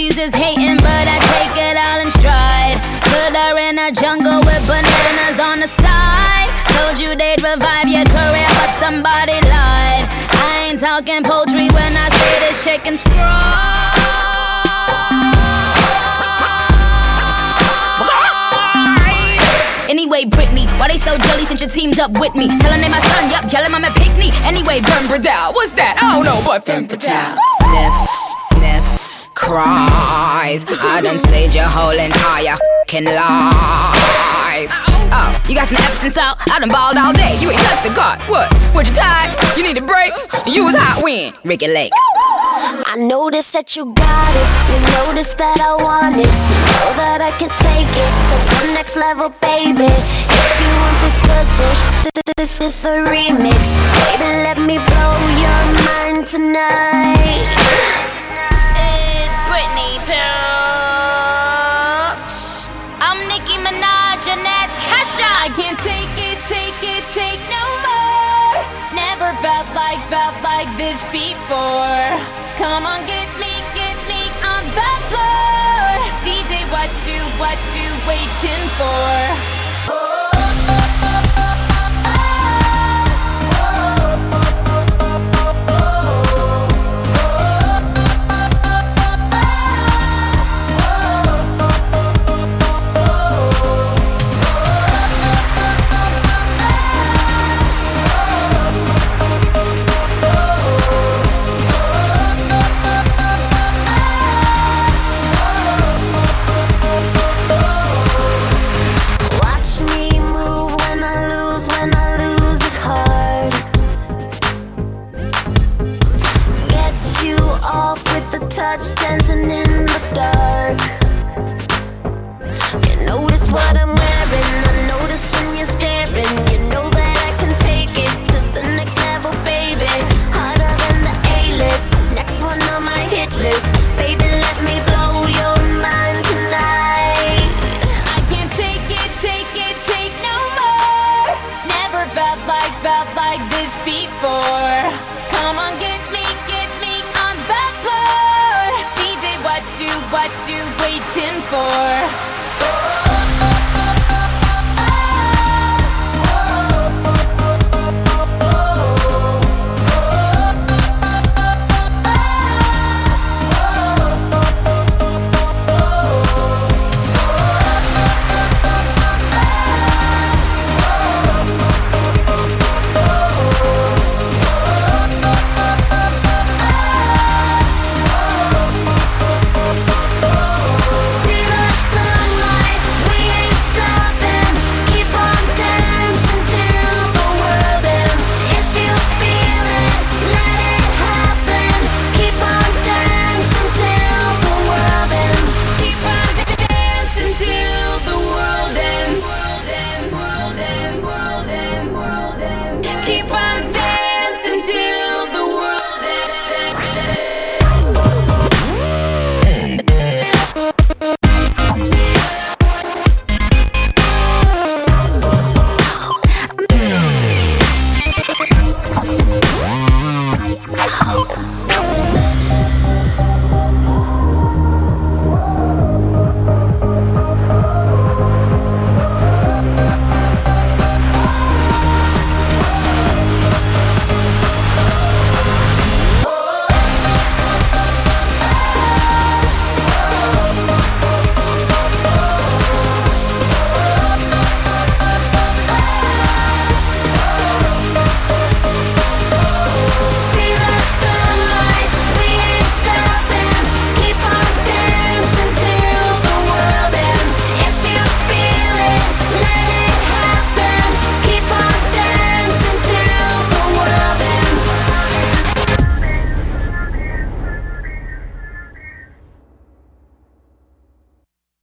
She's just hating, but I take it all in stride. Put her in a jungle with bananas on the side. Told you they'd revive your career, but somebody lied. I ain't talking poultry when I say this chicken's fried. Anyway, Britney, why they so jelly since you teamed up with me? Tell her name my son, yup, yell him I'm a pick-me. Anyway, Burn Bradell, what's that? I don't know, but Femme Fatale. Sniff, cries. I done slayed your whole entire f***ing life. Oh, you got some absence out? I done balled all day. You ain't touched a god. What? Would you tired? You need a break? You was hot when? Ricky Lake. I noticed that you got it. You noticed that I want it. You know that I can take it to the next level, baby. If you want this good push, this is a remix. Baby, let me blow your mind tonight. It's Britney, bitch. I'm Nicki Minaj and that's Kesha. I can't take no more. Never felt like this before. Come on, get me on the floor. DJ, what you waiting for? Touch dancing in the dark. You notice what I'm wearing. I notice when you're staring. You know that I can take it to the next level, baby. Harder than the A-list, next one on my hit list. Baby, let me blow your mind tonight. I can't take no more. Never felt like this before. Come on, get me on the floor. DJ, what you waiting for?